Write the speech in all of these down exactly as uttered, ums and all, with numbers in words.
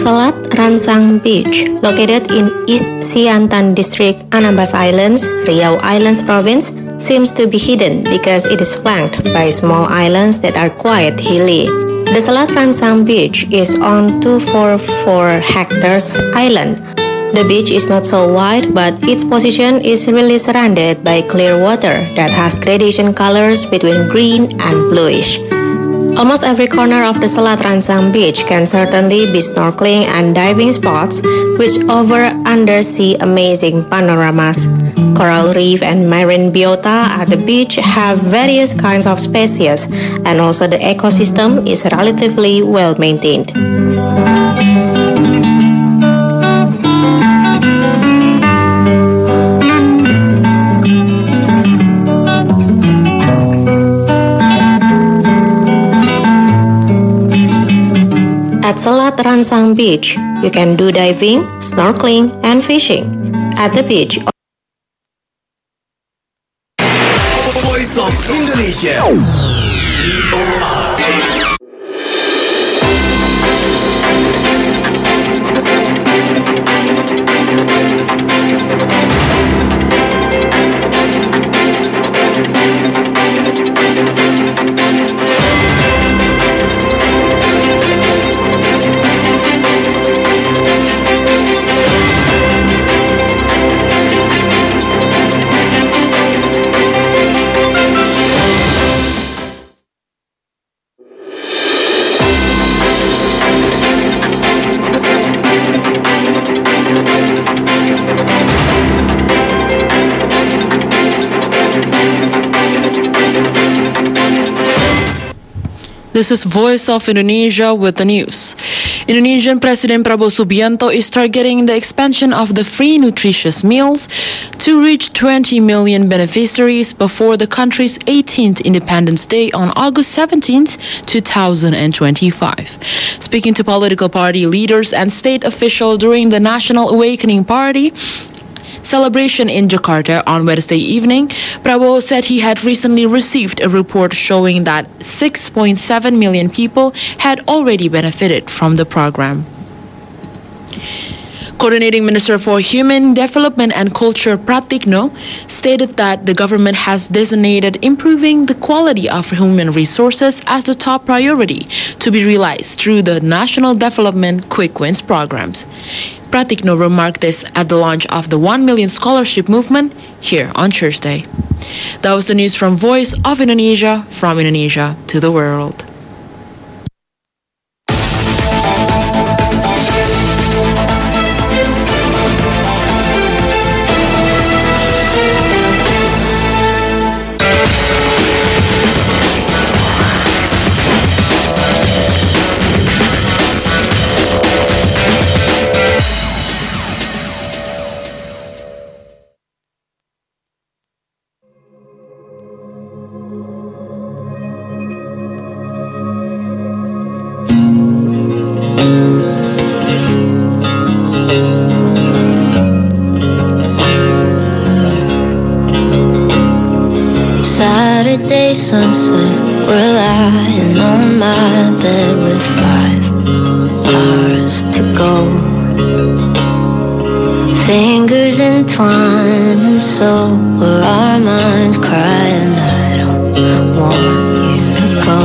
Selat Ransang Beach, located in East Siantan District, Anambas Islands, Riau Islands Province, seems to be hidden because it is flanked by small islands that are quite hilly. The Selat Ransang Beach is on two hundred forty-four hectares island. The beach is not so wide, but its position is really surrounded by clear water that has gradation colors between green and bluish. Almost every corner of the Selat Ransang Beach can certainly be snorkeling and diving spots, which offer undersea amazing panoramas. Coral reef and marine biota at the beach have various kinds of species, and also the ecosystem is relatively well maintained. At Selat Ransang Beach, you can do diving, snorkeling, and fishing. At the beach, Voice of Indonesia. V O R. This is Voice of Indonesia with the news. Indonesian President Prabowo Subianto is targeting the expansion of the free nutritious meals to reach twenty million beneficiaries before the country's eighteenth Independence Day on August seventeenth, two thousand twenty-five. Speaking to political party leaders and state officials during the National Awakening Party celebration in Jakarta on Wednesday evening, Prabowo said he had recently received a report showing that six point seven million people had already benefited from the program. Coordinating Minister for Human Development and Culture Pratikno stated that the government has designated improving the quality of human resources as the top priority to be realized through the National Development Quick Wins programs. Pratikno remarked this at the launch of the one million Scholarship Movement here on Thursday. That was the news from Voice of Indonesia, from Indonesia to the world. Saturday sunset, we're lying on my bed with five hours to go. Fingers entwined and so were our minds crying, I don't want you to go.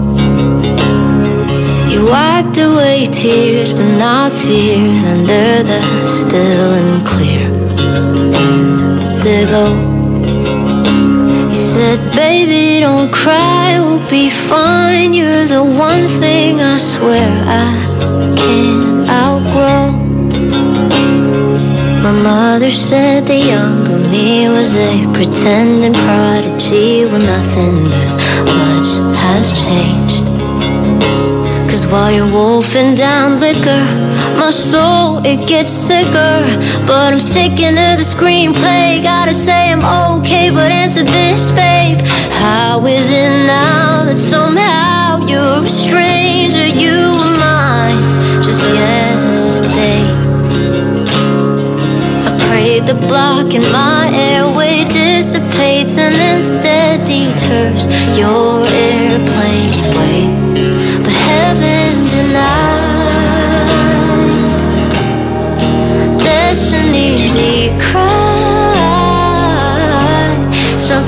You wiped away tears but not fears under the still and clear indigo. Said, baby, don't cry, we'll be fine. You're the one thing I swear I can't outgrow. My mother said the younger me was a pretending prodigy. Well, nothing that much has changed. Cause while you're wolfing down liquor, my soul, it gets sicker. But I'm sticking to the screenplay. Gotta say I'm okay, but answer this, babe. How is it now that somehow you're a stranger? You were mine just yesterday. I pray the block in my airway dissipates and instead deters your airplane's way. But heaven denied.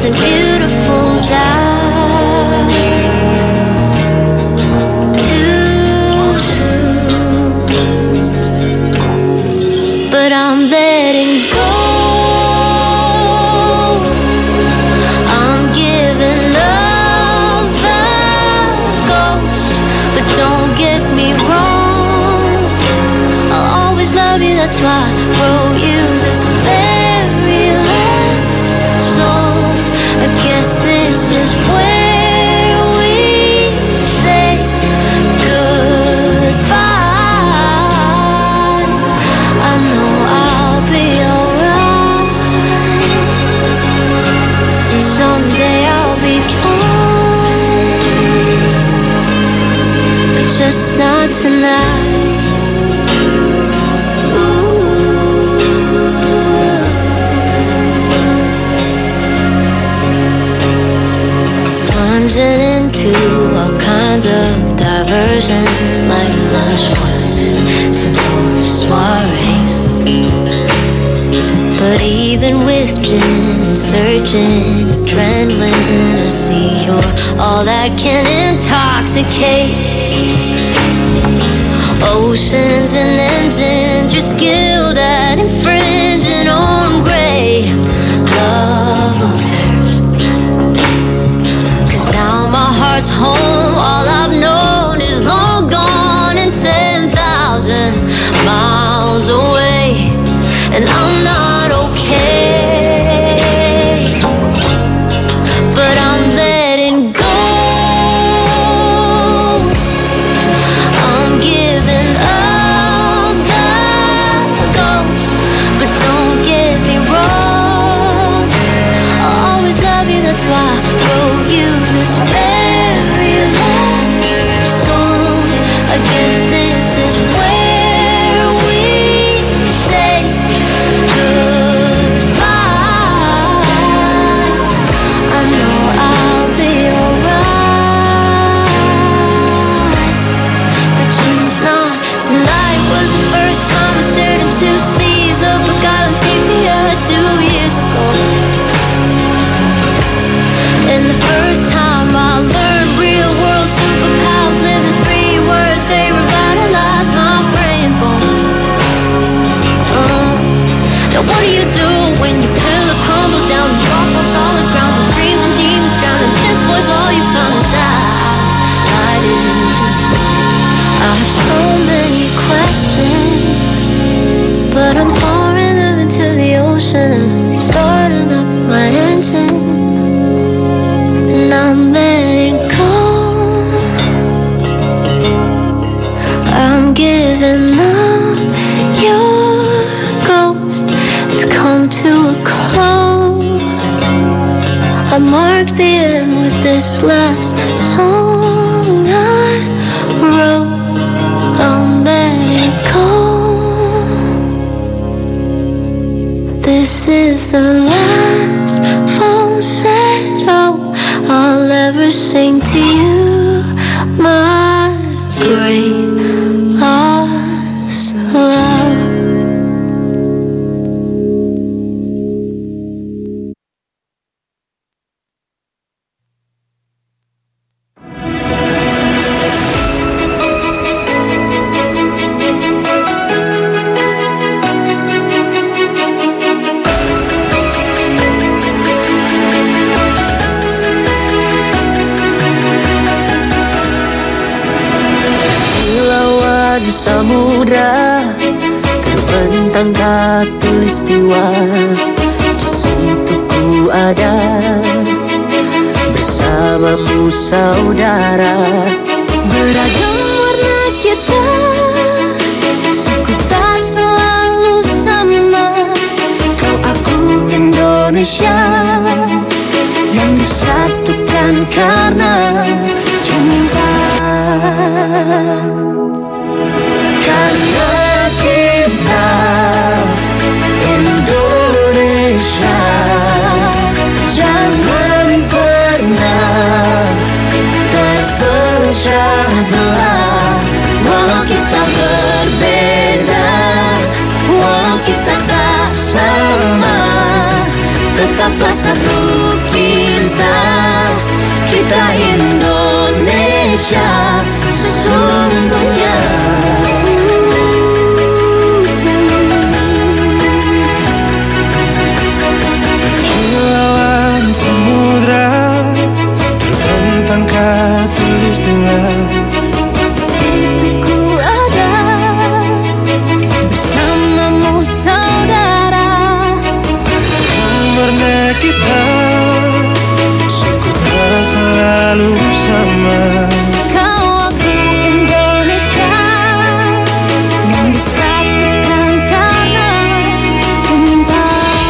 something beautiful died too soon. But I'm letting go. I'm giving up the ghost. But don't get me wrong, I'll always love you, that's why I wrote you this very last song. I guess this is where we say goodbye. I know I'll be alright. Someday I'll be fine, but just not tonight. Plunging into all kinds of diversions, like blush wine and senor soirees. But even with gin and surging adrenaline, I see you're all that can intoxicate. Oceans and engines, you're skilled at infringing on great love affairs. Now my heart's home, all I've known is long gone and ten thousand miles away. And I'm not okay, but I'm letting go. I'm giving up the ghost, but don't get me wrong, I'll always love you, that's why I wrote you this very last song. I guess this is where we say goodbye. I know I'll be alright, but just not tonight. Was the first time I stared into seas of forgotten sepia two years ago. And the first time I learned real world superpowers live in three words, they revitalize my brain bones. Uh, now what do you do when your pillow crumbled down and lost on solid ground? When dreams and demons drown and this void's all you found, that's lighted. I have so many questions, but I'm pouring them into the ocean, starting up my engine. And I'm letting go. I'm giving up your ghost. It's come to a close. I mark the end with this last song I wrote. I'm letting go. This is the last falsetto I'll ever sing to you, my great lost love. Samudra terbentang khatulistiwa, di situ ku ada bersamamu saudara. Beragam warna kita, suku tak selalu sama. Kau aku Indonesia yang disatukan karena cinta. Karena kita Indonesia, jangan pernah terpecah belah. Indonesia sesungguhnya. Kilauan samudra terbentang khatulistiwa. Di situ ku ada bersamamu saudara. Warna kita suku tak selalu sama. Kau aku Indonesia yang disatukan karena cinta.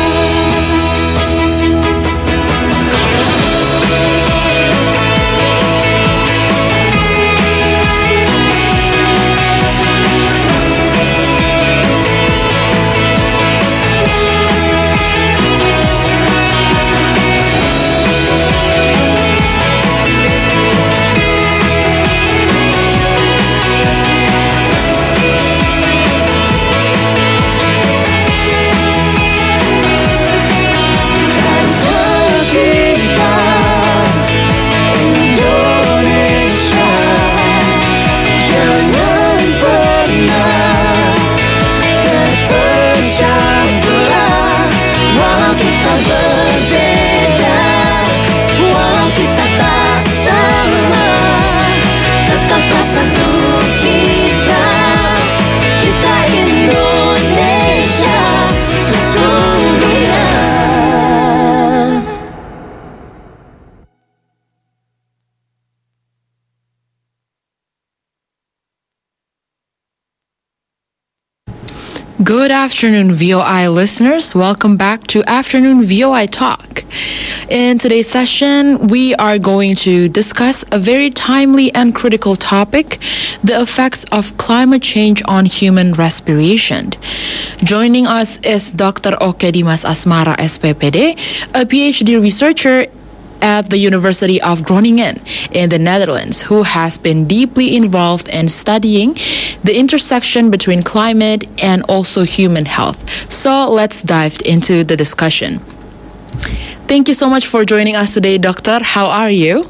Good afternoon, V O I listeners. Welcome back to Afternoon V O I Talk. In today's session, we are going to discuss a very timely and critical topic, the effects of climate change on human respiration. Joining us is Doctor Oke Dimas Asmara, S P P D, a PhD researcher at the University of Groningen in the Netherlands, who has been deeply involved in studying the intersection between climate and also human health. So let's dive into the discussion. Thank you so much for joining us today, Doctor. How are you?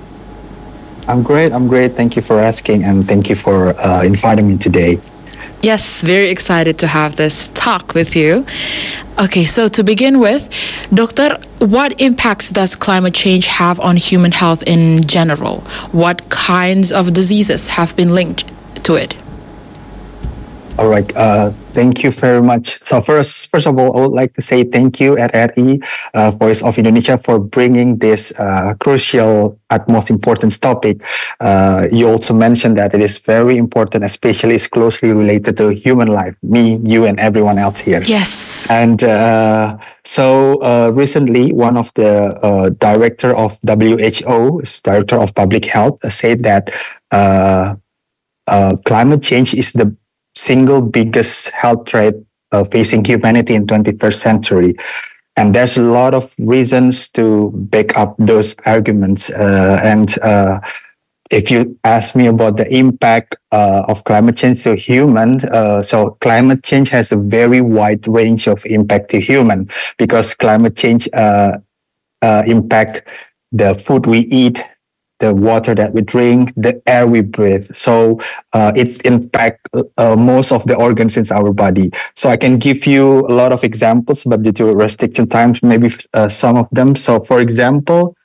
I'm great. I'm great. Thank you for asking, and thank you for uh, inviting me today. Yes, very excited to have this talk with you. Okay, so to begin with, Doctor, what impacts does climate change have on human health in general? What kinds of diseases have been linked to it? All right. Uh, thank you very much. So first, first of all, I would like to say thank you at R I, uh, Voice of Indonesia, for bringing this uh, crucial, at most important topic. Uh, you also mentioned that it is very important, especially it's closely related to human life, me, you, and everyone else here. Yes. And uh, so uh, recently, one of the uh, director of W H O, director of public health, uh, said that uh, uh, climate change is the single biggest health threat uh, facing humanity in twenty-first century. And there's a lot of reasons to back up those arguments. Uh, and uh, if you ask me about the impact uh, of climate change to human, uh, so climate change has a very wide range of impact to human, because climate change uh, uh, impact the food we eat, the water that we drink, the air we breathe. So uh, it impacts uh, most of the organs in our body. So I can give you a lot of examples, but due to restriction times, maybe uh, some of them. So for example,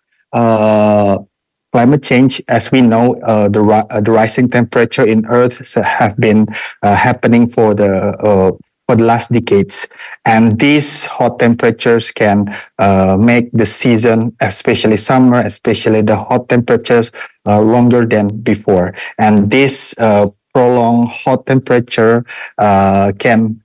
uh, climate change, as we know, uh, the, ri- uh, the rising temperature in Earth have been uh, happening for the uh, for the last decades. And these hot temperatures can uh, make the season, especially summer, especially the hot temperatures, uh, longer than before. And this uh, prolonged hot temperature uh, can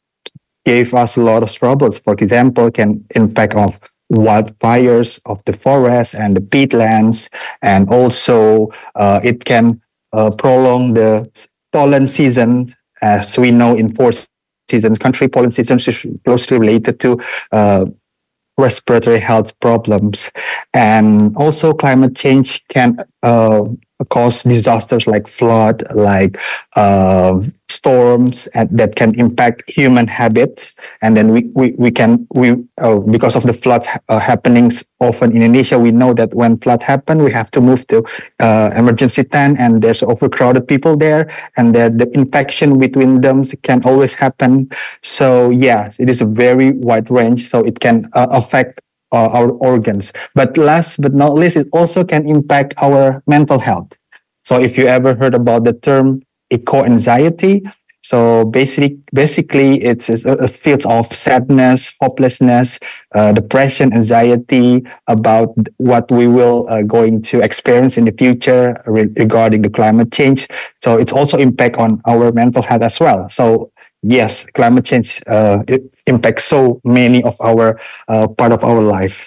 give us a lot of troubles. For example, can impact of wildfires of the forest and the peatlands, and also uh, it can uh, prolong the pollen season. As we know, in four seasons, country pollen seasons is closely related to uh, respiratory health problems. And also climate change can uh, cause disasters like flood, like uh, storms and that can impact human habits. And then we, we, we can, we uh, because of the flood uh, happenings often in Indonesia, we know that when flood happen, we have to move to uh, emergency tent and there's overcrowded people there and there, the infection between them can always happen. So yes, it is a very wide range. So it can uh, affect uh, our organs. But last but not least, it also can impact our mental health. So if you ever heard about the term eco-anxiety, so basically, basically it's a field of sadness, hopelessness, uh, depression, anxiety about what we will uh, going to experience in the future re- regarding the climate change. So it's also impact on our mental health as well. So yes, climate change uh, it impacts so many of our uh, part of our life.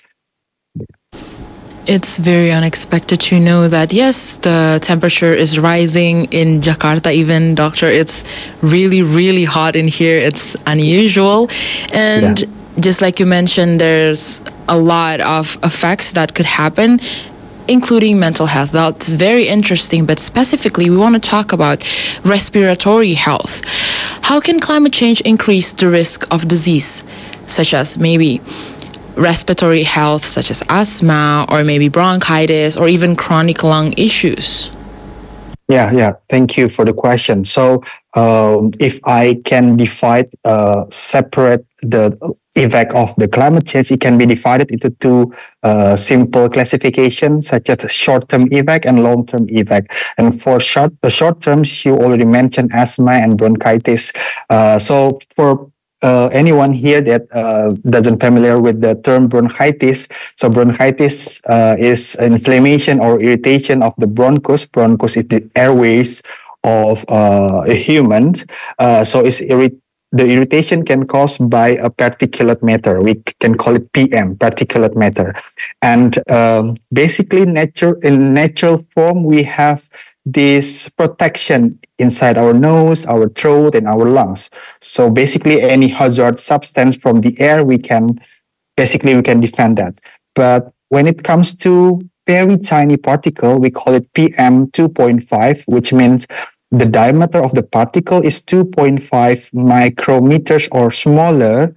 It's very unexpected to know that, yes, the temperature is rising in Jakarta even, Doctor. It's really, really hot in here. It's unusual. And yeah. just like you mentioned, there's a lot of effects that could happen, including mental health. That's very interesting. But specifically, we want to talk about respiratory health. How can climate change increase the risk of disease, such as maybe respiratory health such as asthma or maybe bronchitis or even chronic lung issues? Yeah, yeah. Thank you for the question. So um, if I can divide, uh, separate the effect of the climate change, it can be divided into two uh, simple classifications, such as short-term effect and long-term effect. And for short, the short terms, you already mentioned asthma and bronchitis. Uh, so for Uh, anyone here that uh, doesn't familiar with the term bronchitis, so bronchitis uh, is inflammation or irritation of the bronchus. Bronchus is the airways of uh, a human. Uh, so it's irri- the irritation can cause by a particulate matter. We can call it P M, particulate matter. And um, basically, nature in natural form, we have this protection inside our nose, our throat, and our lungs. So basically, any hazard substance from the air, we can basically we can defend that. But when it comes to very tiny particle, we call it P M two point five, which means the diameter of the particle is two point five micrometers or smaller.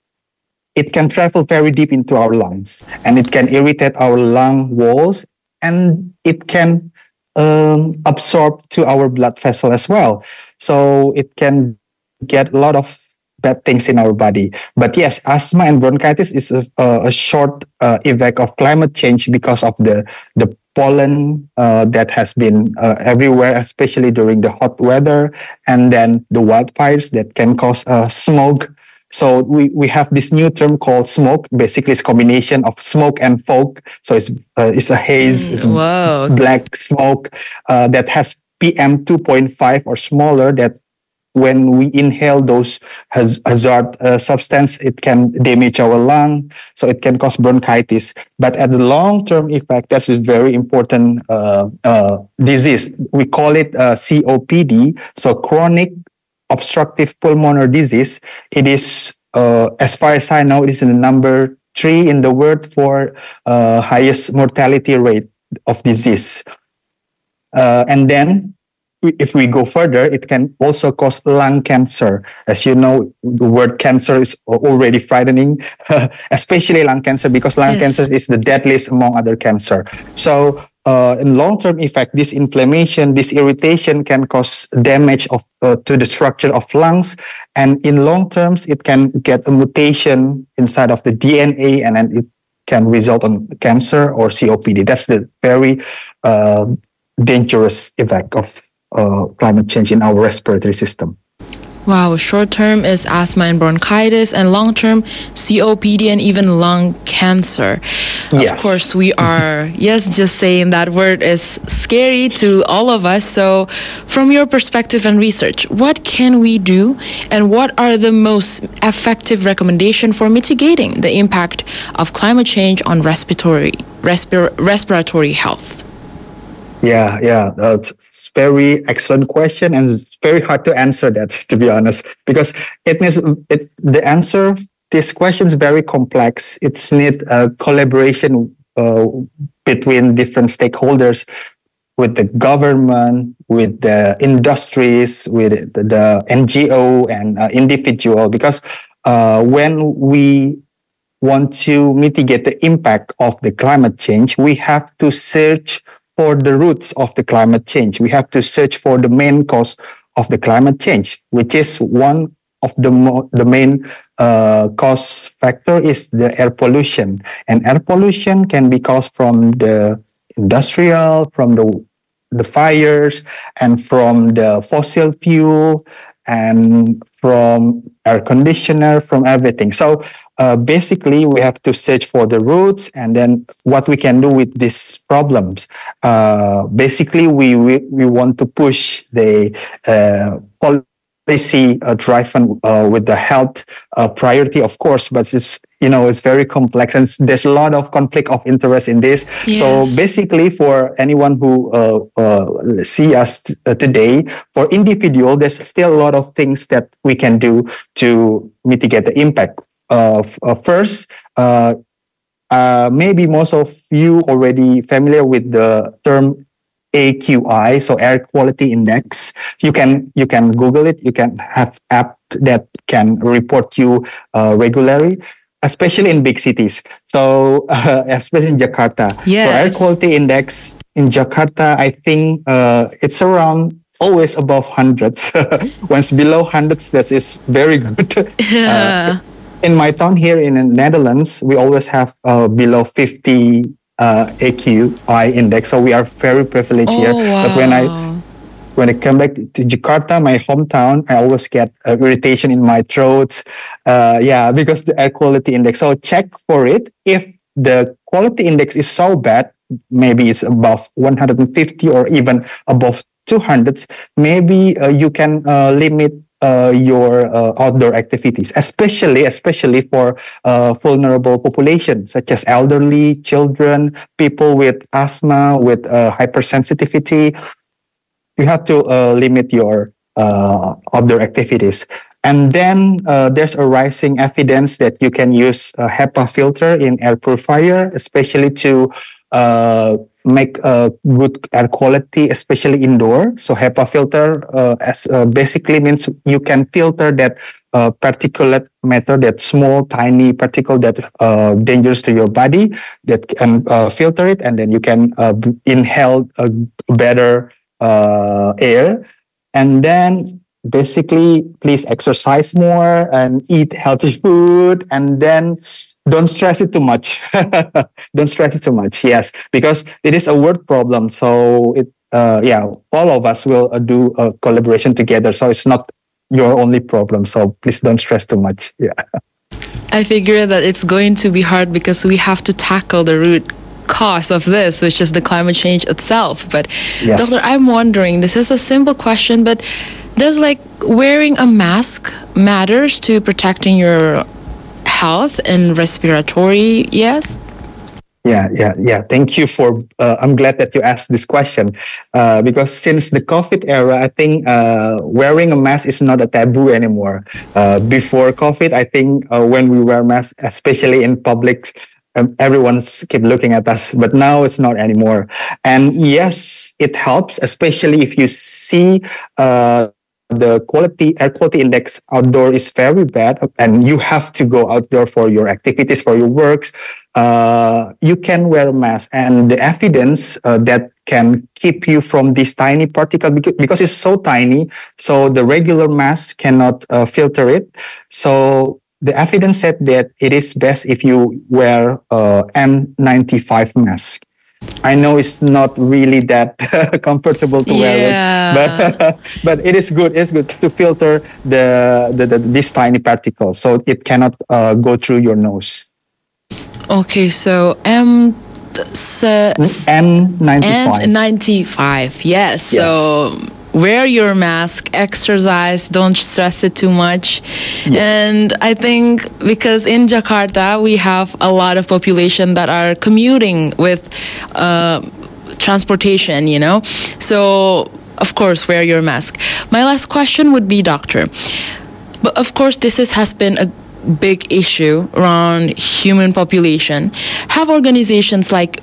It can travel very deep into our lungs, and it can irritate our lung walls, and it can Um, absorb to our blood vessel as well. So it can get a lot of bad things in our body. But yes, asthma and bronchitis is a, a short uh, effect of climate change because of the, the pollen uh, that has been uh, everywhere, especially during the hot weather, and then the wildfires that can cause uh, smoke. So we, we have this new term called smoke. Basically, it's a combination of smoke and fog. So it's uh, it's a haze, it's Whoa. black smoke uh, that has P M two point five or smaller. That when we inhale those haz- hazard uh, substance, it can damage our lung. So it can cause bronchitis. But at the long-term effect, that's a very important uh, uh, disease. We call it uh, C O P D. So chronic obstructive pulmonary disease. It is, uh, as far as I know, it is in the number three in the world for uh, highest mortality rate of disease. Uh, and then, if we go further, it can also cause lung cancer. As you know, the word cancer is already frightening, especially lung cancer, because lung Yes. cancer is the deadliest among other cancer. So, Uh, in long-term effect, this inflammation, this irritation can cause damage of uh, to the structure of lungs, and in long terms, it can get a mutation inside of the D N A, and then it can result on cancer or C O P D. That's the very uh, dangerous effect of uh, climate change in our respiratory system. Wow, short term is asthma and bronchitis, and long term C O P D and even lung cancer. Yes. Of course, we are, yes, just saying that word is scary to all of us. So, from your perspective and research, what can we do, and what are the most effective recommendations for mitigating the impact of climate change on respiratory respir- respiratory health? Yeah, yeah, that's very excellent question, and it's very hard to answer that, to be honest, because it needs it. The answer this question is very complex. It's need a collaboration uh, between different stakeholders. with the government, with the industries, with the, the N G O and uh, individual. Because uh, when we want to mitigate the impact of the climate change, we have to search for the roots of the climate change. We have to search for the main cause of the climate change, which is one of the mo- the main uh, cause factor is the air pollution. And air pollution can be caused from the industrial, from the the fires, and from the fossil fuel, and from air conditioner, from everything. So uh, basically, we have to search for the roots, and then what we can do with these problems. Uh, basically, we, we we want to push the uh, policy uh, driven uh, with the health uh, priority, of course, but it's you know it's very complex and there's a lot of conflict of interest in this. Yes. So basically, for anyone who uh, uh, see us t- uh, today, for individual, there's still a lot of things that we can do to mitigate the impact. Uh, f- uh, first, uh, uh, maybe most of you already familiar with the term A Q I, so air quality index. You can you can Google it. You can have app that can report you uh, regularly, especially in big cities. So uh, especially in Jakarta. Yes. So air quality index in Jakarta, I think uh, it's around always above hundreds. Once below hundreds, that is very good. Yeah. Uh, in my town here in the Netherlands, we always have uh, below fifty uh, A Q I index. So we are very privileged Oh, here. But when I wow. when I come back to Jakarta, my hometown, I always get uh, irritation in my throat. Uh, yeah, because the air quality index. So check for it. If the quality index is so bad, maybe it's above one hundred fifty or even above two hundred, maybe uh, you can uh, limit uh, your uh, outdoor activities, especially especially for uh, vulnerable population such as elderly, children, people with asthma, with uh, hypersensitivity. You have to uh, limit your uh, outdoor activities. And then uh, there's a rising evidence that you can use a HEPA filter in air purifier, especially to uh, make a good air quality, especially indoor. So HEPA filter uh, as, uh, basically means you can filter that uh, particulate matter, that small, tiny particle that uh, dangerous to your body, that can uh, filter it, and then you can uh, inhale a better uh, air. And then basically, please exercise more and eat healthy food, and then don't stress it too much. Don't stress it too much. Yes, because it is a world problem. So it, uh, yeah, all of us will uh, do a collaboration together. So it's not your only problem. So please don't stress too much. Yeah. I figure that it's going to be hard because we have to tackle the root cause of this, which is the climate change itself. But Yes. Doctor, I'm wondering, this is a simple question, but does like wearing a mask matters to protecting your health and respiratory? Yes. Yeah, yeah, yeah. Thank you for. Uh, I'm glad that you asked this question uh, because since the COVID era, I think uh, wearing a mask is not a taboo anymore. Uh, before COVID, I think uh, when we wear masks, especially in public, um, everyone's keep looking at us. But now it's not anymore. And yes, it helps, especially if you see. Uh, the quality air quality index outdoor is very bad and you have to go outdoor for your activities, for your works, uh, you can wear a mask. And the evidence uh, that can keep you from this tiny particle, because, because it's so tiny, so the regular mask cannot uh, filter it. So the evidence said that it is best if you wear uh, N ninety-five mask. I know it's not really that comfortable to wear Yeah. it, but but it is good. It's good to filter the the, the this tiny particle, so it cannot uh, go through your nose. Okay, so M so, N ninety-five. N ninety-five. Yes. Yes. So wear your mask, exercise, don't stress it too much. And I think because in Jakarta, we have a lot of population that are commuting with uh, transportation, you know. So, of course, wear your mask. My last question would be, doctor, but of course, this is, has been a big issue around human population. Have organizations like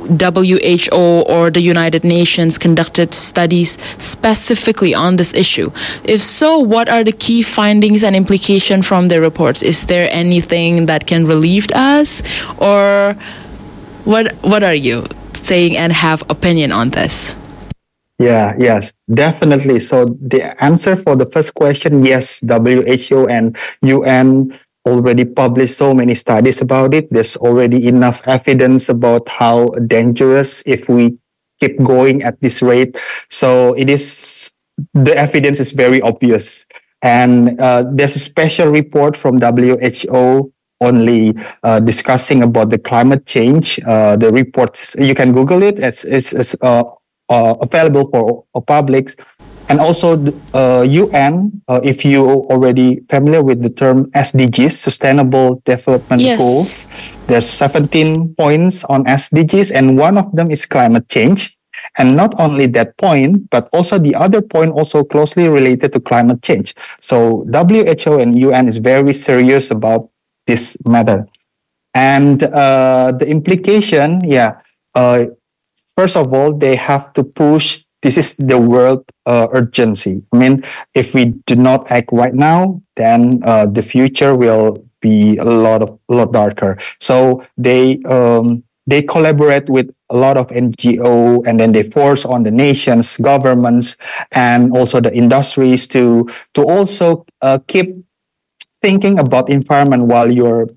W H O or the United Nations conducted studies specifically on this issue? If so, what are the key findings and implications from the reports? Is there anything that can relieve us, or what? What are you saying and have opinion on this? Yeah, yes, definitely. So the answer for the first question, yes, W H O and U N already published so many studies about it. There's already enough evidence about how dangerous if we keep going at this rate. So it is, the evidence is very obvious. And uh, there's a special report from W H O only uh, discussing about the climate change. Uh, the reports, you can Google it. It's, it's, it's uh, uh, available for, for public. And also uh, U N, uh, if you already familiar with the term S D Gs, Sustainable Development Yes. Goals, there's seventeen points on S D Gs, and one of them is climate change. And not only that point, but also the other point also closely related to climate change. So W H O and U N is very serious about this matter. And uh, the implication, yeah, uh, first of all, they have to push. This is the world uh, urgency. I mean, if we do not act right now, then uh, the future will be a lot of a lot darker. So they um, they collaborate with a lot of N G O, and then they force on the nations, governments, and also the industries to to also uh, keep thinking about environment while you're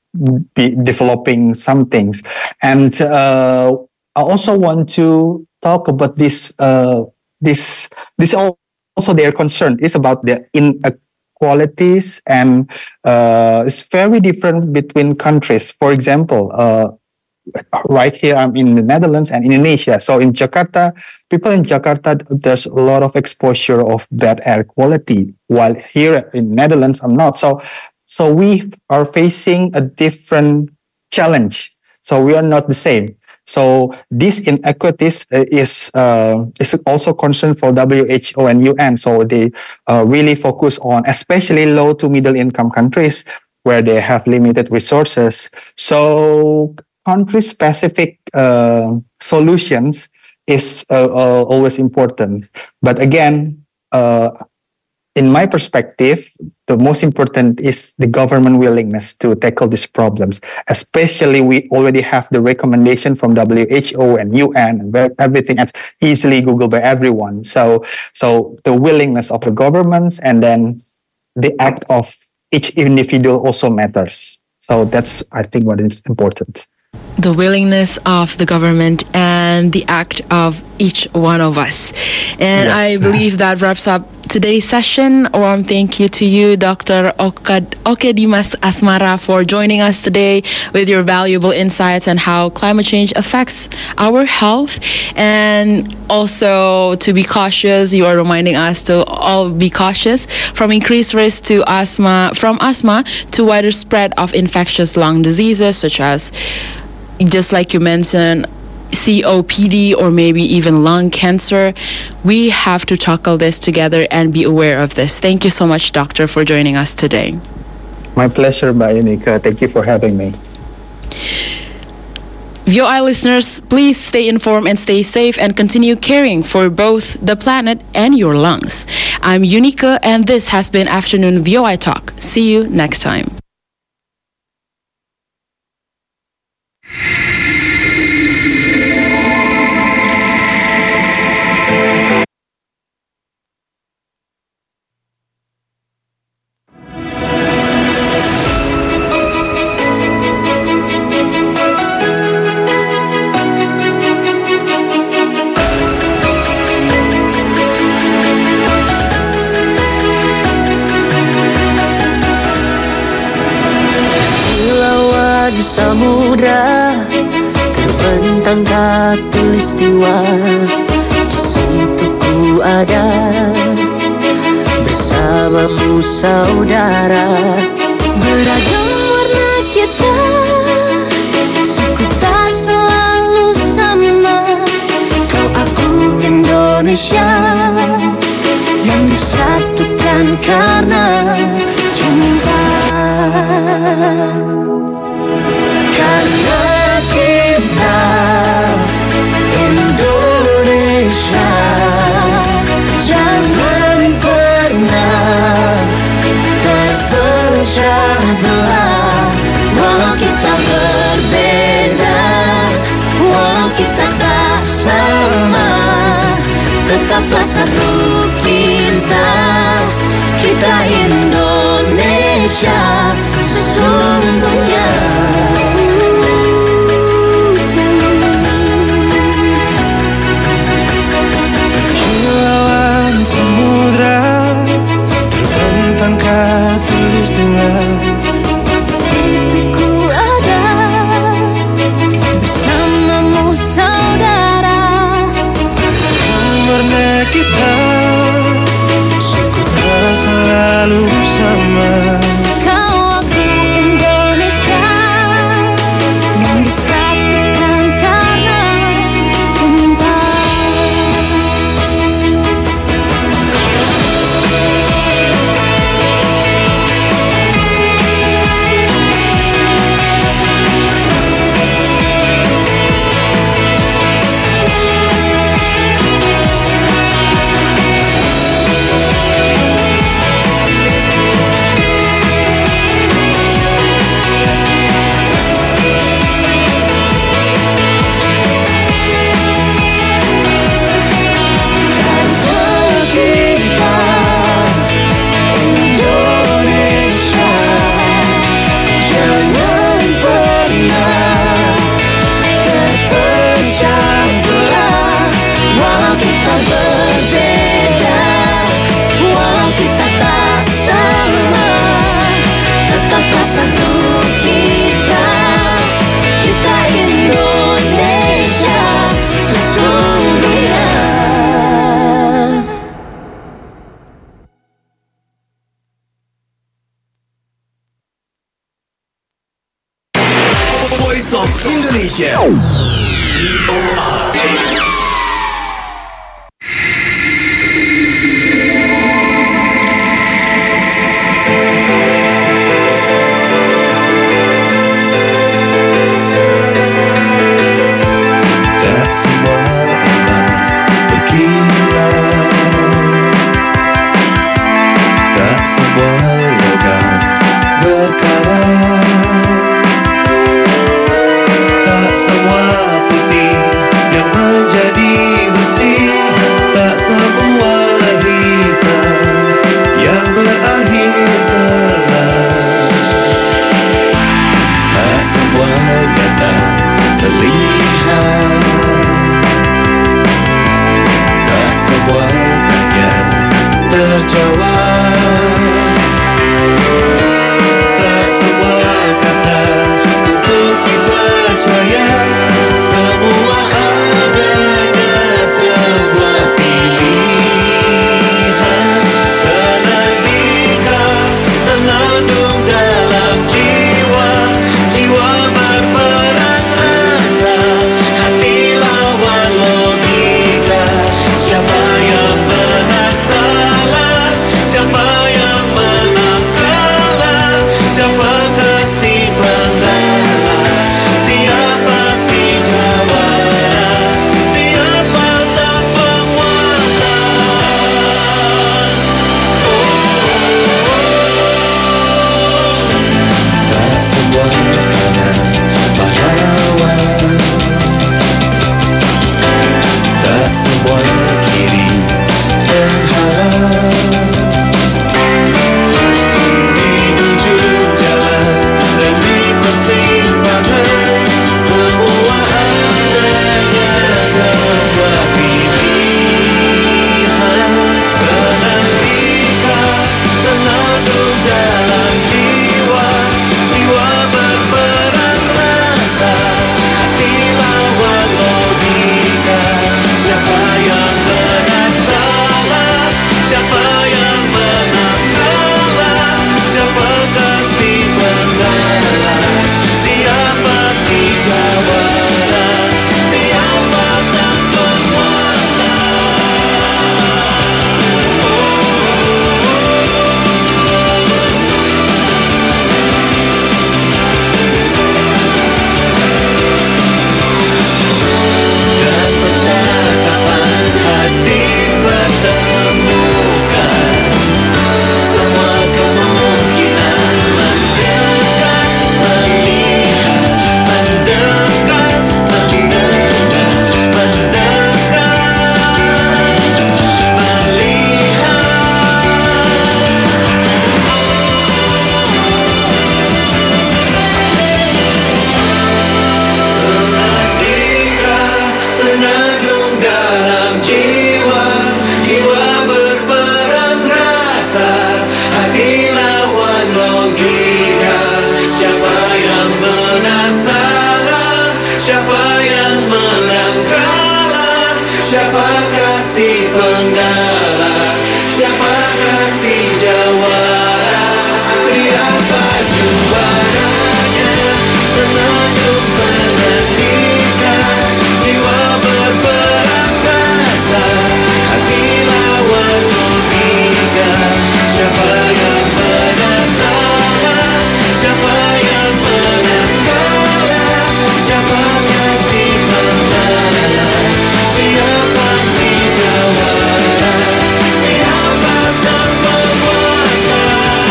be developing some things. And uh, I also want to talk about this. Uh, this this also their concern is about the inequalities, and uh, it's very different between countries. For example, uh, right here I'm in the Netherlands and Indonesia. So in Jakarta, people in Jakarta, there's a lot of exposure of bad air quality, while here in Netherlands I'm not. So so we are facing a different challenge. So we are not the same. So these inequities uh, is uh, is also concern for W H O and U N. So they uh, really focus on especially low to middle income countries where they have limited resources. So country specific uh, solutions is uh, uh, always important. But again, uh, in my perspective, the most important is the government willingness to tackle these problems. Especially, we already have the recommendation from W H O and U N, and where everything is easily Googled by everyone. So, so the willingness of the governments and then the act of each individual also matters. So that's, I think, what is important. The willingness of the government and the act of each one of us. And Yes. I believe that wraps up today's session. A warm thank you to you, Doctor Okad- Okedimas Asmara, for joining us today with your valuable insights on how climate change affects our health. And also to be cautious, you are reminding us to all be cautious from increased risk to asthma, from asthma to wider spread of infectious lung diseases such as, just like you mentioned, C O P D or maybe even lung cancer. We have to tackle this together and be aware of this. Thank you so much, Doctor, for joining us today. My pleasure, Bayanika. Thank you for having me. V O I listeners, please stay informed and stay safe and continue caring for both the planet and your lungs. I'm Unica, and this has been Afternoon V O I Talk. See you next time. Di samudra terbentang khatulistiwa, di situ ku ada bersamamu saudara. Beragam warna kita, suku tak selalu sama. Kau aku Indonesia yang disatukan karena cinta. Karena kita Voice of Indonesia. E O R. Tak semua emas berkilau, tak semua logam berkarat, tak semua putih yang menjadi bersih, tak semua hitam yang berakhir gelap, tak semuanya tak terlihat, tak semuanya terjawab, tak semua kata untuk dipercaya, semua adanya sebuah pilihan. Senandika senandung dalam jiwa, jiwa berperang rasa, hati lawan logika. Siapa yang benar salah, siapa yang menang kalah, siapa kasih penggala, siapa si jawara, siapa sang penguasa. Tak semua kanan pahlawan, tak semua kiri penghalang, di ujung jalan dan di persimpangan, semua adanya sebuah pilihan. Senandika senandung dalam jiwa, jiwa berperang rasa, hati lawan logika. Siapa yang benar salah, siapa yang menang kalah, siapa kasih penggala, siapa si jawara, siapa sang penguasa. Dan percakapan hati bertemukan, semua kemungkinan mendengar, melihat, mendengar, mendengar, mendengar, Senandika senandung dalam jiwa, jiwa berperang rasa, hati lawan logika. Siapa yang benar salah, siapa yang menang kalah, siapa kasih penggala, siapa kasih jawara, siapa juaranya. Senandung senandika, jiwa berperang rasa, hati lawan logika. Siapa yang benar salah, siapa yang menang kalah, siapa kasih penggala, siapa si jawara, siapa sang penguasa.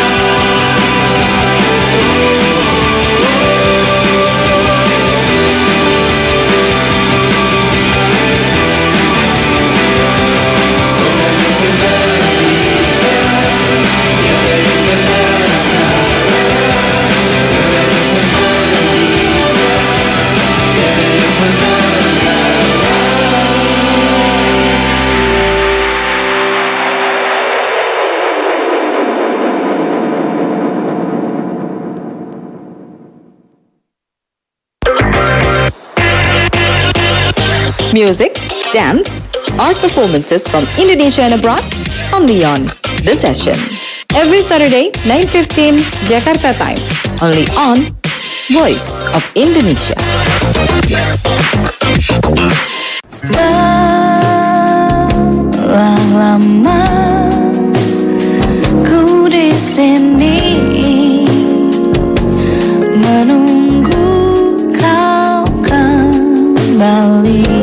Music, dance, art performances from Indonesia and abroad, only on The Session. Every Saturday, nine fifteen Jakarta time, only on Voice of Indonesia. Telah lama ku di sini menunggu kau kembali.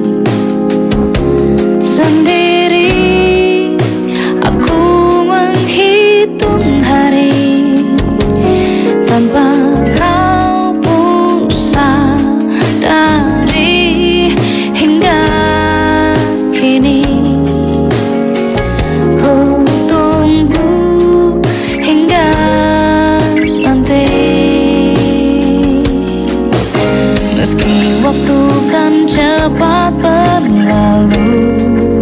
Sendiri aku menghitung hari tanpa kau pun sadari. Hingga kini ku tunggu hingga nanti. Meski waktu kan cepat berlalu,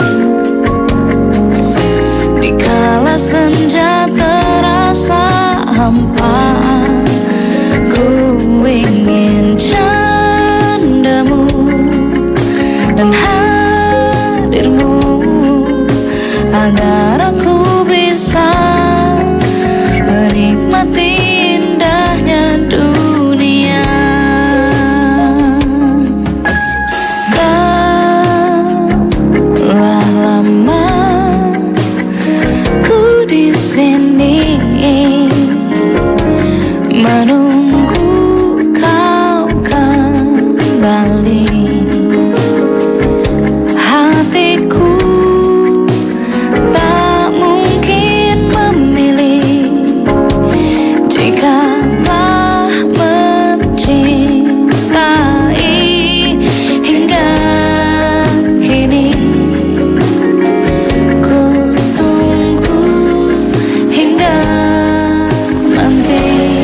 dikala senja terasa hampa, ku ingin candamu dan hadirmu agar aku bisa menikmati indahnya dunia. Telah lama ku di sini menunggu kau kembali. Hatiku tak mungkin memilih jika tak mencintai. Hingga kini ku tunggu hingga nanti.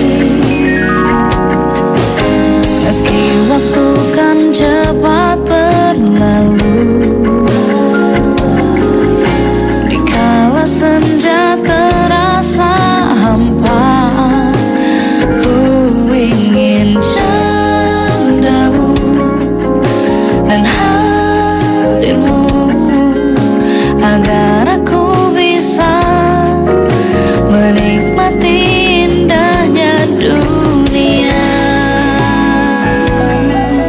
Meski waktu kan cepat berlalu, dikala senja terasa hampa, ku ingin candamu dan hadirmu agar aku bisa menikmati indahnya dunia.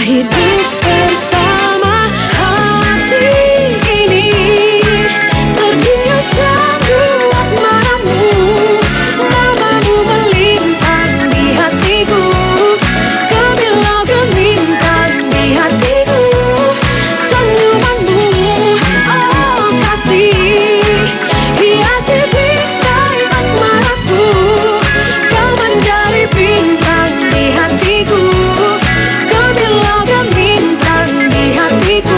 hidup bersama. Hati ini terbius candu asmaramu, namamu melintang di hatiku, gemilau gemintang di hatiku. Senyumanmu, oh kasih, hiasi bingkai asmaraku, kau menjadi bintang di hatiku, gemilau gemintang di hatiku.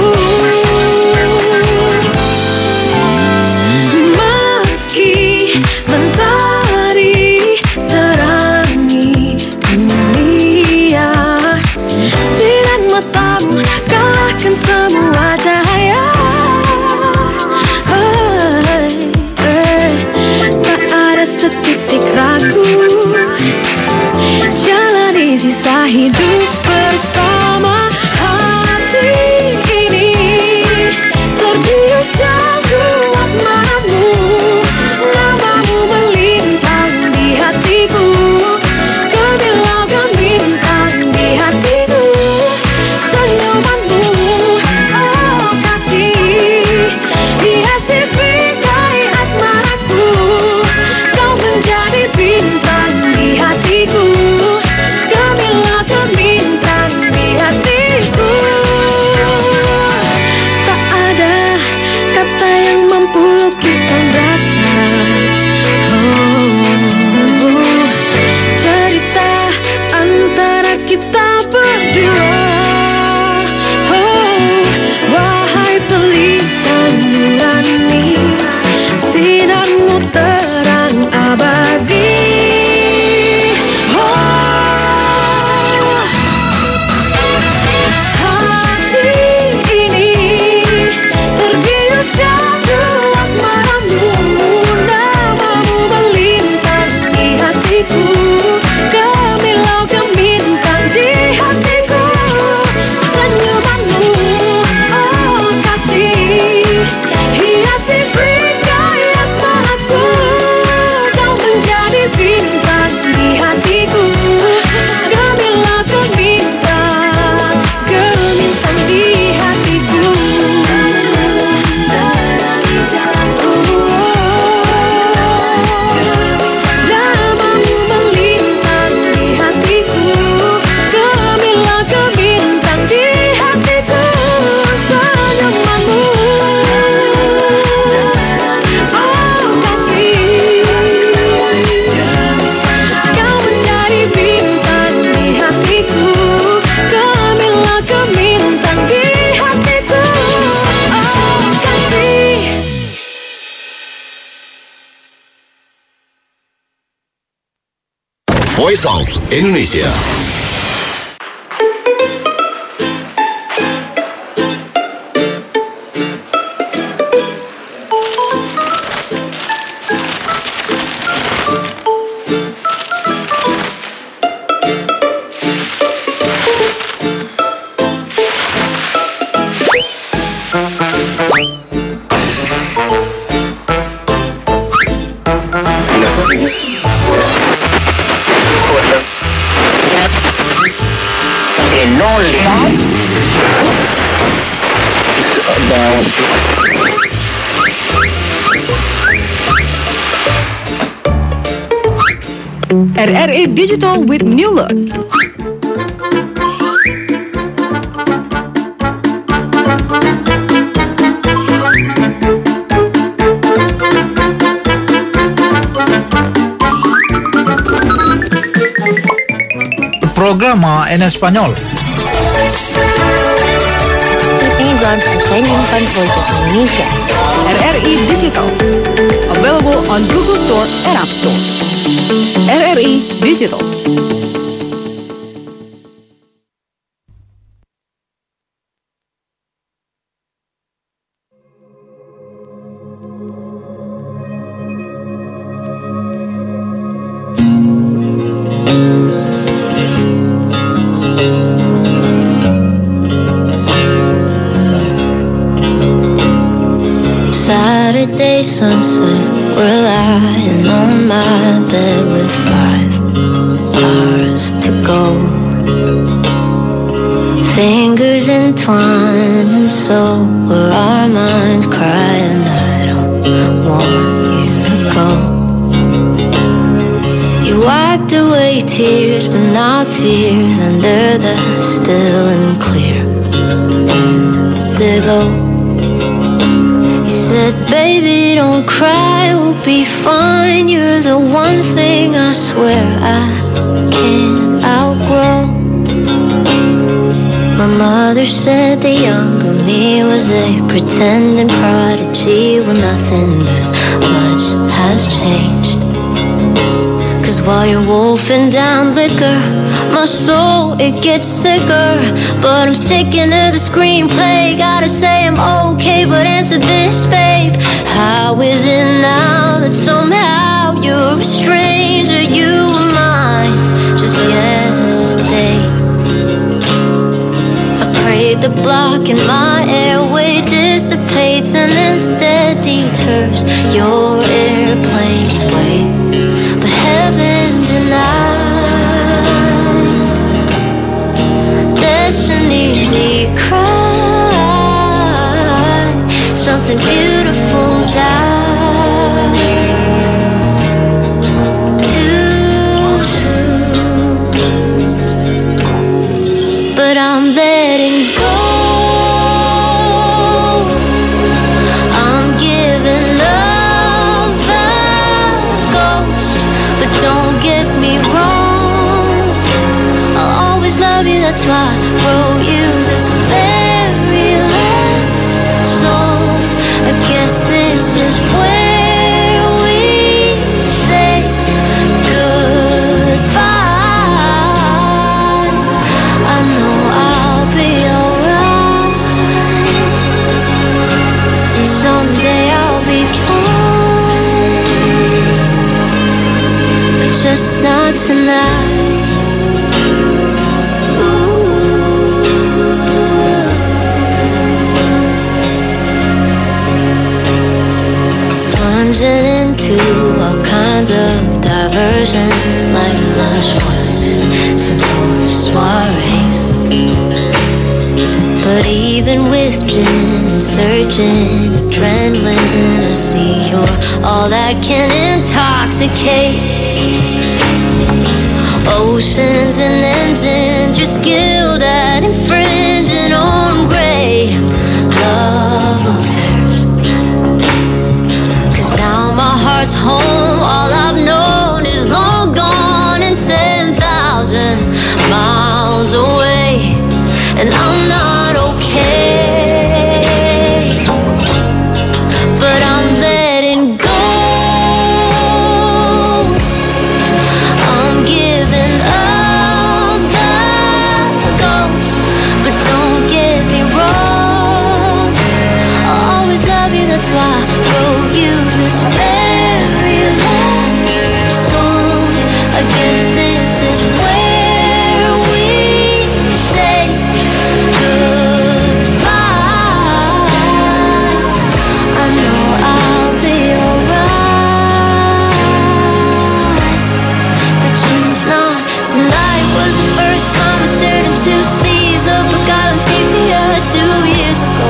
Meski mentari terangi dunia, sinar matamu kalahkan semua cahaya. Hey, hey, tak ada setitik ragu, jalani sisa hidup bersama. Hati ini terbius candu asmaramu, namamu melintang di hatiku, gemilau gemintang di hatiku. Senyumanmu, oh kasih, hiasi bingkai asmaraku, kau menjadi bintang di hatiku, gemilau gemintang di hatiku. Tak ada kata yang mampu lukiskan rasa. Oh, cerita antara kita berdua. Oh, wahai pelita nurani, sinarmu terang abadi. Oh, hati ini terbius candu asmaramu, namamu melintang di hatiku, gemilau gemintang di hatiku. Senyumanmu, oh kasih, hiasi bingkai asmaraku, kau menjadi bintang di hatiku, gemilau gemintang, gemintang di hatiku. Namamu melintang di hatiku, gemilau gemintang di hatiku. Senyumanmu, oh kasih, kau menjadi bintang di hatiku, gemilau gemintang di hatiku. Oh kasih. Voice of Indonesia. R R I Digital with New Look. Programa en español. Program persaingan Voice of Indonesia. R R I Digital. Available on Google Store and App Store. R R I Digital. Saturday sunset, we're lying on my bed with five hours to go. Think fine, and so were our minds crying, I don't want you to go. You wiped away tears, but not fears, under the still and clear indigo. You said, baby, don't cry, we'll be fine. You're the one thing I swear I can't outgrow. My mother said the younger me was a pretending prodigy. Well, nothing but much has changed. Cause while you're wolfing down liquor, my soul, it gets sicker. But I'm sticking to the screenplay. Gotta say I'm okay, but answer this, babe. How is it now that somehow you're a stranger? You were mine just yesterday. The block in my airway dissipates and instead deters your airplane's way. But heaven denied, destiny decried, something beautiful died too soon. But I'm letting go. That's why I wrote you this very last song. I guess this is where we say goodbye. I know I'll be alright. Someday I'll be fine, but just not tonight. Plunging into all kinds of diversions, like blush wine and sonorous soirees. But even with gin and surging adrenaline, I see you're all that can intoxicate. Oceans and engines, you're skilled at infringing on great love affairs. Now my heart's home, all I've known is long gone and ten thousand miles away. And I'm not okay, but I'm letting go. I'm giving up the ghost, but don't get me wrong, I'll always love you, that's why I wrote you this very last song. I guess this is where we say goodbye. I know I'll be alright, but just not tonight. Was the first time I stared into seas of beguiling sepia two years ago.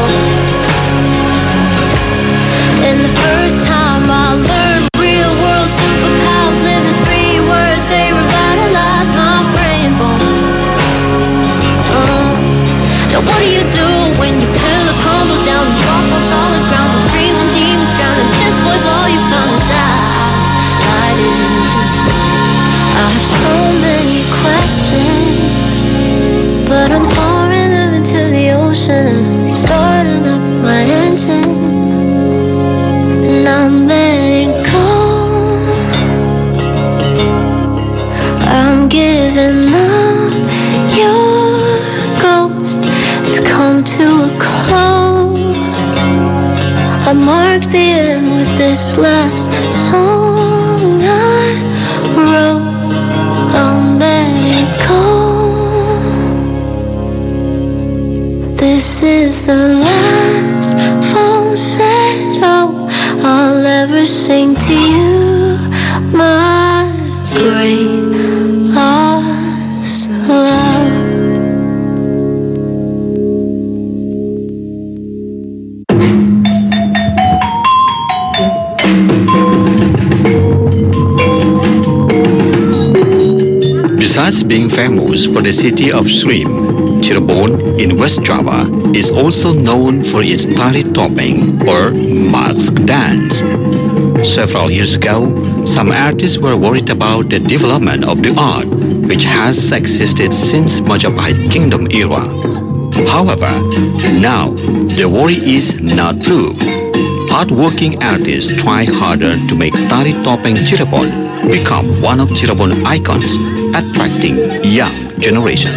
And the first time I learned real world superpowers, living three words, they revitalized my brain bones. Uh, now what do you do when your pillar crumbled down and you lost all solid ground? When dreams and demons drown and this void's all you found, and that's lighted. I have so many questions, but I'm pouring them into the ocean, starting up my engine. And I'm letting go. I'm giving up your ghost. It's come to a close. I mark the end with this last song I wrote. I'm letting go. This is the last falsetto I'll ever sing to you, my great lost love. Besides being famous for the city of shrimp, Cirebon in West Java is also known for its tari topeng or mask dance. Several years ago, some artists were worried about the development of the art, which has existed since Majapahit Kingdom era. However, now the worry is not true. Hard-working artists try harder to make tari topeng Cirebon become one of Cirebon icons, attracting young generation.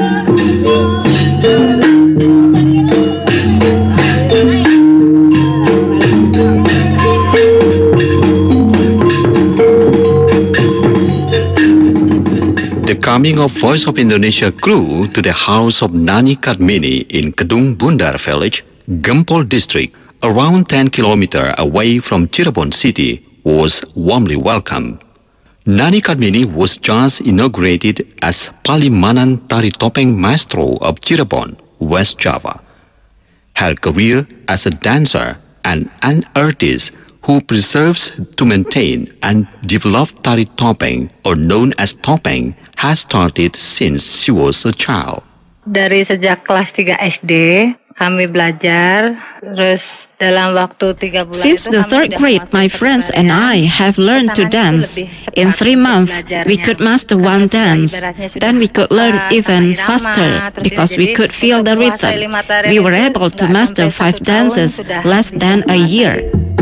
The coming of Voice of Indonesia crew to the house of Nani Kadmini in Kedung Bundar village, Gempol district, around ten kilometers away from Cirebon city, was warmly welcomed. Nani Kadmini was just inaugurated as Palimanan Tari Topeng Maestro of Cirebon, West Java. Her career as a dancer and an artist who preserves to maintain and develop tari topeng, or known as topeng, has started since she was a child. Dari sejak kelas tiga S D kami belajar, terus dalam waktu tiga bulan. Since the third grade, my friends and I have learned to dance. In three months, we could master one dance. Then we could learn even faster because we could feel the rhythm. We were able to master five dances less than a year.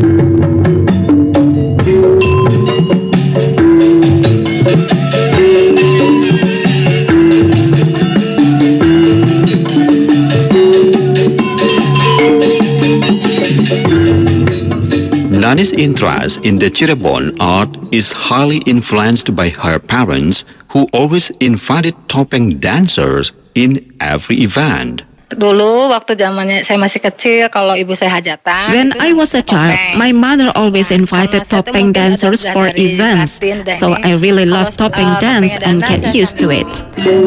Nani's interest in the Cirebon art is highly influenced by her parents, who always invited topeng dancers in every event. Dulu waktu zamannya saya masih kecil, kalau ibu saya hajatan. When I was a child, my mother always invited topeng dancers for events, so I really love topeng dance and get used to it.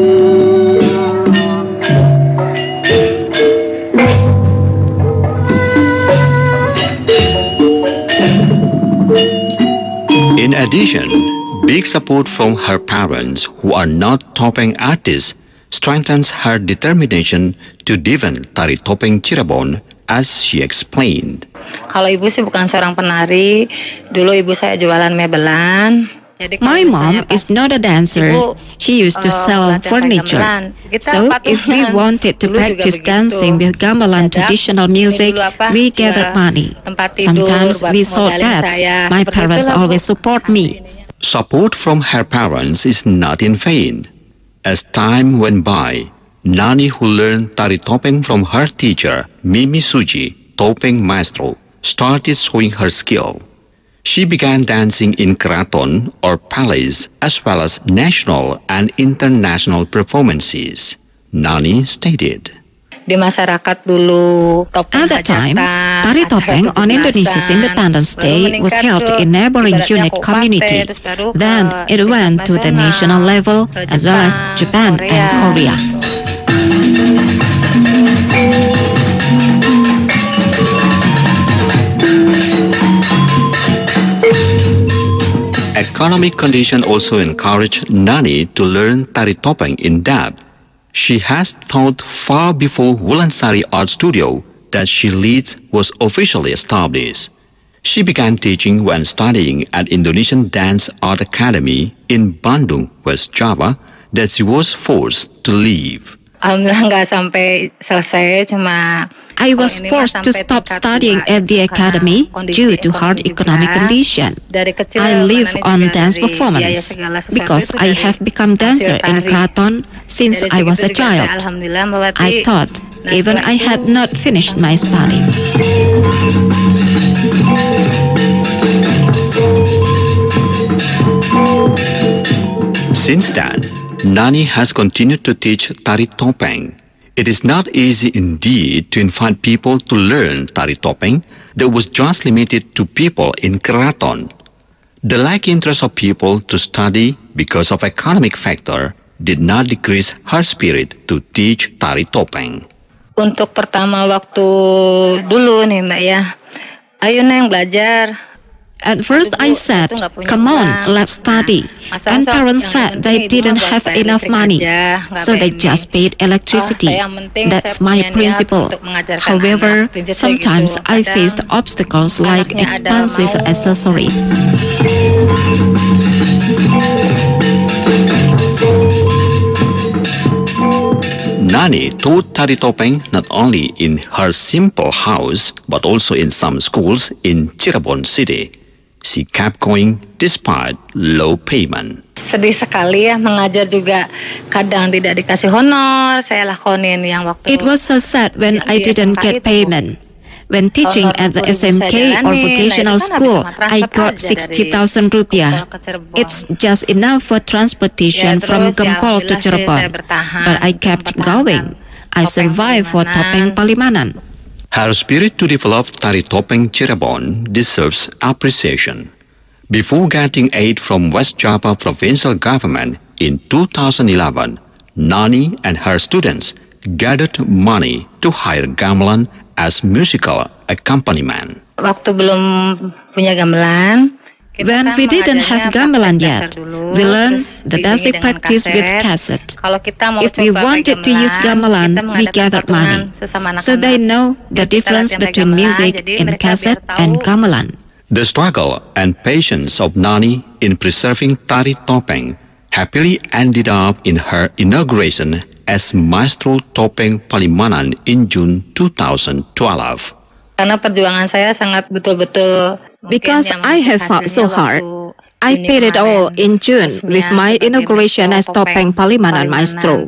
In addition, big support from her parents, who are not topeng artists, strengthens her determination to develop tari topeng Cirebon, as she explained. Kalau ibu sih bukan seorang penari, dulu ibu saya jualan mebelan. My mom is not a dancer. She used to sell furniture. So if we wanted to practice dancing with gamelan traditional music, we gathered money. Sometimes we sold debts. My parents always support me. Support from her parents is not in vain. As time went by, Nani, who learned tari topeng from her teacher, Mimi Suji, topeng maestro, started showing her skill. She began dancing in keraton or palace, as well as national and international performances. Nani stated. Di masyarakat dulu, at that time, tari topeng on Indonesia's Independence Day was held in neighboring unit community. Then it went to the national level, as well as Japan and Korea. Economic condition also encouraged Nani to learn tari topeng in depth. She has taught far before Wulansari Art Studio that she leads was officially established. She began teaching when studying at Indonesian Dance Art Academy in Bandung, West Java, that she was forced to leave. Alhamdulillah nggak sampai selesai, cuma I was forced to stop studying at the academy due to hard economic condition. I live on dance performance because I have become dancer in keraton since I was a child. I thought even I had not finished my study. Since then, Nani has continued to teach tari topeng. It is not easy indeed to invite people to learn tari topeng that was just limited to people in keraton. The lack interest of people to study because of economic factor did not decrease her spirit to teach tari topeng. Untuk pertama waktu dulu nih Mbak ya, ayo Neng belajar. At first I said, come on, let's study. And parents said they didn't have enough money, so they just paid electricity. That's my principle. However, sometimes I faced obstacles like expensive accessories. Nani taught tari topeng not only in her simple house, but also in some schools in Cirebon City. She kept going despite low payment. Sedih sekali ya, mengajar juga kadang tidak dikasih honor. Saya lakonin yang waktu. It was so sad when I didn't get payment. When teaching at the S M K or vocational school, I got sixty thousand rupiah. It's just enough for transportation from Gempol to Cirebon. But I kept going. I survived for Topeng Palimanan. Her spirit to develop Tari Topeng Cirebon deserves appreciation. Before getting aid from West Java provincial government in two thousand eleven, Nani and her students gathered money to hire gamelan as musical accompaniment. Waktu belum punya gamelan, when we didn't have gamelan yet, we learned the basic practice with cassette. If we wanted to use gamelan, we gathered money, so they know the difference between music in cassette and gamelan. The struggle and patience of Nani in preserving Tari Topeng happily ended up in her inauguration as Maestro Topeng Palimanan in June two thousand twelve. Karena perjuangan saya sangat betul-betul. Because I have fought so hard, I paid it all in June with my inauguration as Topeng Palimanan Maestro.